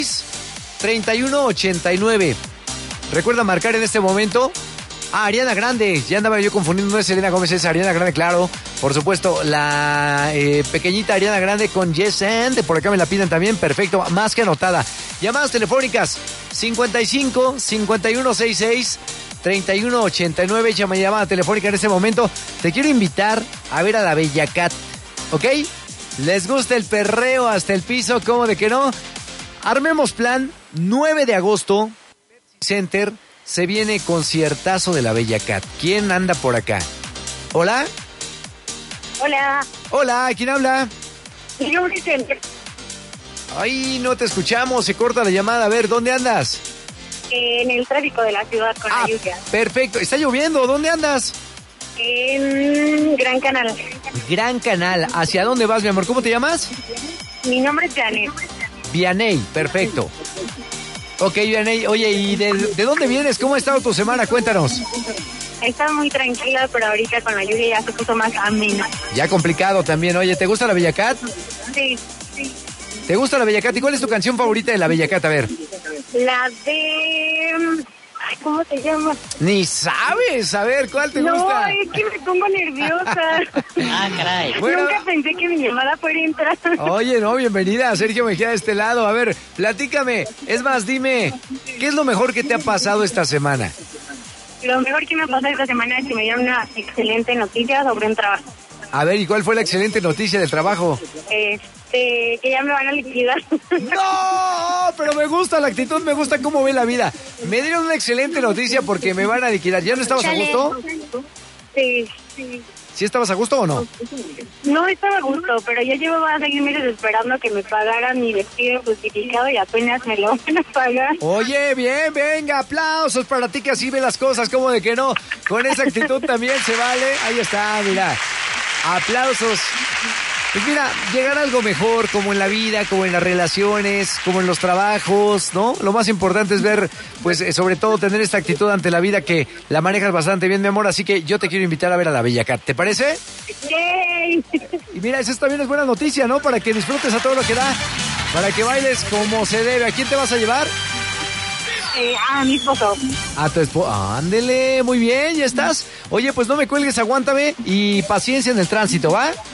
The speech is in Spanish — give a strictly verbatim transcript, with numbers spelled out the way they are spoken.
treinta y uno ochenta y nueve. Recuerda marcar en este momento. Ah, Ariana Grande, ya andaba yo confundiendo, no es Selena Gómez, es Ariana Grande, claro. Por supuesto, la eh, pequeñita Ariana Grande con Yes and, por acá me la piden también, perfecto, más que anotada. Llamadas telefónicas, cincuenta y cinco, cincuenta y uno sesenta y seis, treinta y uno ochenta y nueve, échame llamada telefónica en este momento. Te quiero invitar a ver a la Bella Cat, ¿ok? ¿Les gusta el perreo hasta el piso? ¿Cómo de que no? Armemos plan, nueve de agosto, Center. Se viene conciertazo de la Bella Cat. ¿Quién anda por acá? ¿Hola? Hola. Hola, ¿quién habla? Yo Vicente. Ay, no te escuchamos, se corta la llamada. A ver, ¿dónde andas? En el tráfico de la ciudad con ah, la lluvia. Perfecto, está lloviendo, ¿dónde andas? En Gran Canal. Gran Canal, ¿hacia dónde vas, mi amor? ¿Cómo te llamas? Mi nombre es Janet. Vianey, perfecto. Ok, Vianey, oye, ¿y de, de dónde vienes? ¿Cómo ha estado tu semana? Cuéntanos. Está muy tranquila, pero ahorita con la lluvia ya se puso más amena. Ya complicado también. Oye, ¿te gusta la Bella Cat? Sí, sí. ¿Te gusta la Bella Cat? ¿Y cuál es tu canción favorita de la Bella Cat? A ver. La de... Ay, ¿cómo se llama? Ni sabes. A ver, ¿cuál te no, gusta? No, es que me pongo nerviosa. Ah, caray. Bueno, nunca pensé que mi llamada fuera a entrar. Oye, no, bienvenida, Sergio Mejía de este lado. A ver, platícame. Es más, dime, ¿qué es lo mejor que te ha pasado esta semana? Lo mejor que me ha pasado esta semana es que me dieron una excelente noticia sobre un trabajo. A ver, ¿y cuál fue la excelente noticia del trabajo? Este, que ya me van a liquidar. ¡No! Pero me gusta la actitud, me gusta cómo ve la vida. Me dieron una excelente noticia porque me van a liquidar. ¿Ya no estabas a gusto? Sí, sí. ¿Sí estabas a gusto o no? No estaba a gusto, pero ya llevaba seis meses esperando que me pagaran mi despido justificado y apenas me lo van a pagar. Oye, bien, venga, aplausos para ti que así ve las cosas, como de que no. Con esa actitud también se vale. Ahí está, mira. Aplausos. Pues mira, llegar a algo mejor, como en la vida, como en las relaciones, como en los trabajos, ¿no? Lo más importante es ver, pues, eh, sobre todo tener esta actitud ante la vida que la manejas bastante bien, mi amor. Así que yo te quiero invitar a ver a la Bella Cat, ¿te parece? ¡Yay! Y mira, eso también es buena noticia, ¿no? Para que disfrutes a todo lo que da, para que bailes como se debe. ¿A quién te vas a llevar? Eh, a mi esposo. A tu esposo. Ándele, muy bien, ya estás. Oye, pues no me cuelgues, aguántame y paciencia en el tránsito, ¿va?